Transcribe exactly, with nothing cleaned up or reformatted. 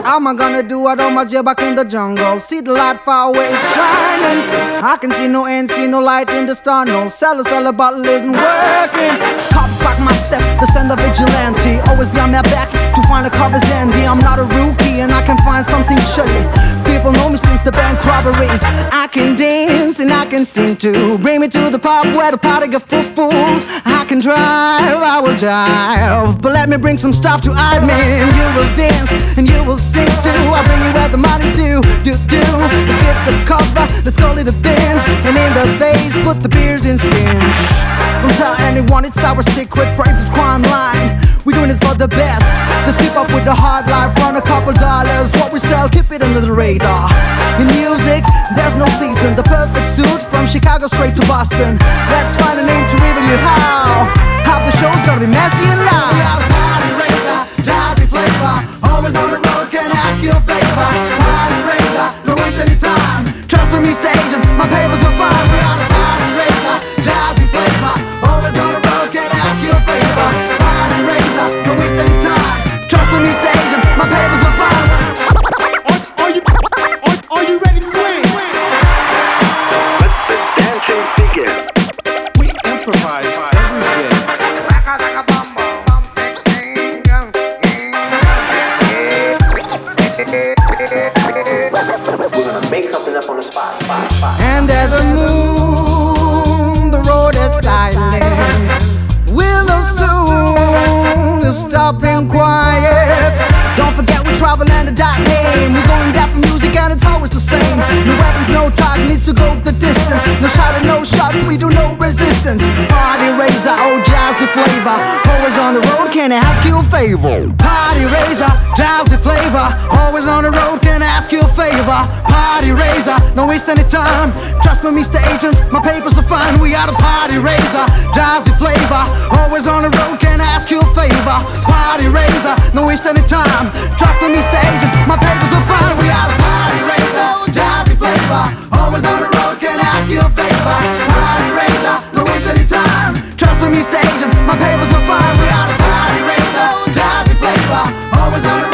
How am I gonna do it on my jet back in the jungle? See the light far away shining. I can see no end, see no light in the star. No cellar, cellar bottle isn't working. Cops back my step, the sender vigilante. Always be on my back to find the covers envy. I'm not a rookie and I can find something shitty. People know me since the bank robbery. I can dance and I can sing too. Bring me to the pub where the party get full full. I can drive, I will drive, but let me bring some stuff to hide me. And you will dance and you will sing too. I'll bring you where the money do, do, do. Get the cover, let's call it a dance. And in the vase, put the beers in skins. Don't tell anyone it's our secret private crime line. We're doing it for the best. Just keep up with the hard life, run a couple dollars. What we sell, keep it under the radar. In music, there's no season. The perfect suit from Chicago straight to Boston. Let's find a name to reveal you how. Half the show's gonna be messy and loud. We are the party raiser, jazzy flavor. Always on the road, can I ask you a favor? Party raiser, don't waste any time. Trust me, Mister Agent, my papers are fine. We are the party raiser, jazzy flavor. Always on the road, can I ask you a favor? Party raiser, don't waste any time. Trust me, Mister Agent, my papers are fine. Are, are you, are, are you ready to swing? Let the dancing begin. We improvise every day. We're gonna make something up on the spot, spot, spot. And as the moon, the road is silent. We'll know soon you'll stop being quiet. Don't forget we travel and the dot name. We're going down for music and it's always the same. No weapons, no target, needs to go the distance. No shot and no shots, we do no resistance. Party raiser, old jazzy flavor. Always on the road, can I ask you a favor? Party raiser, jazzy flavor. Always on the road, can I ask you a favor? Party raiser, don't waste any time. Trust me, Mister Agent, my papers are fine. We are the party raiser, jazzy flavor. Always on the road, can I ask you a favor? Party raiser, don't waste any time. Trust me, Mister Agent, my papers are fine. We are the party raiser, jazzy flavor. Always on the road, can I ask you a favor? Party raiser, don't waste any time. Trust me, Mister Agent, my papers are fine. We are the party raiser, jazzy flavor. Always on the